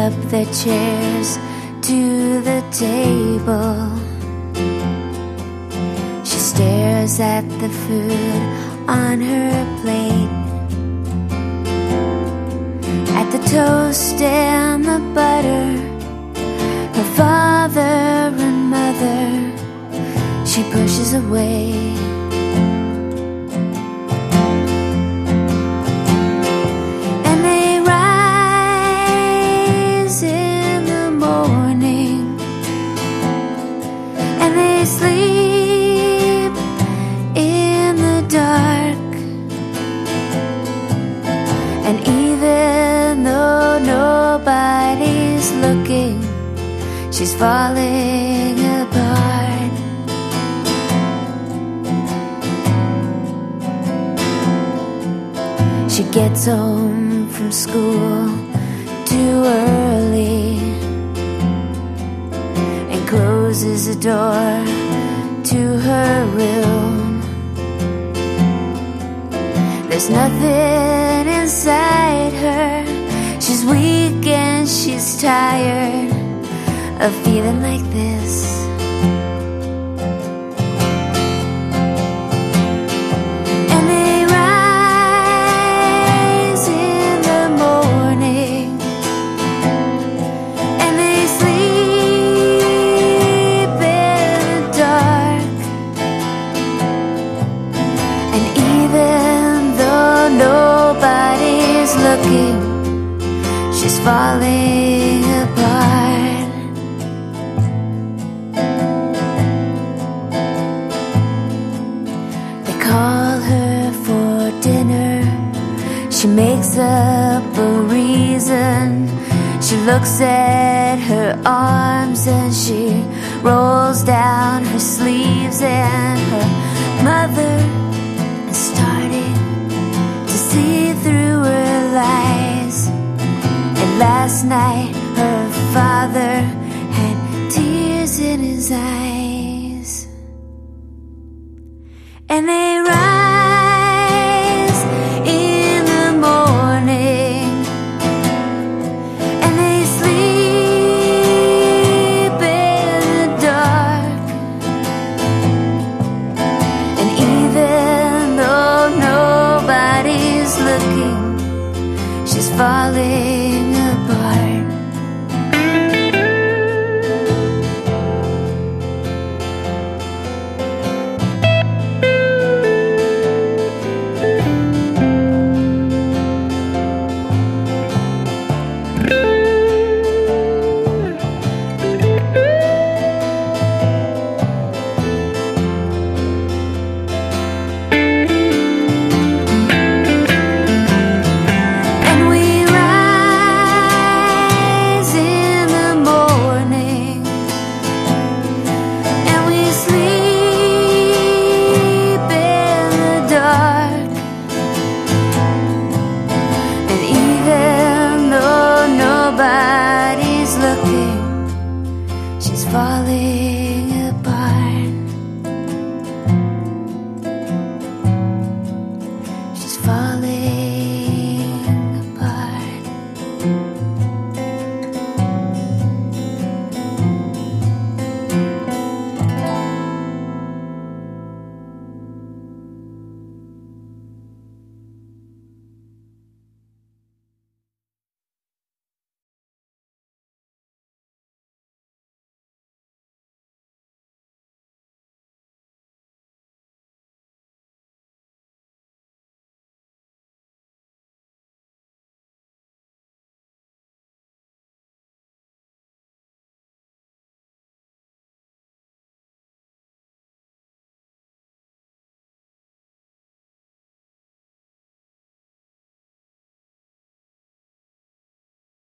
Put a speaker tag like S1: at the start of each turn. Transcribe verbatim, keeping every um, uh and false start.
S1: up their chairs to the table. She stares at the food on her plate, at the toast and the butter, her father and mother she pushes away. And they rise in the morning, and they sleep in the dark. And even though nobody's looking, she's falling apart. She gets home from school too early and closes the door to her room. There's nothing inside her. She's weak and she's tired of feeling like this. And they rise in the morning, and they sleep in the dark. And even though nobody's looking, she's falling apart. They call her for dinner. She makes up a reason. She looks at her arms and she rolls down her sleeves. And her mother is starting to see through her lies. And last night her father had tears in his eyes. And they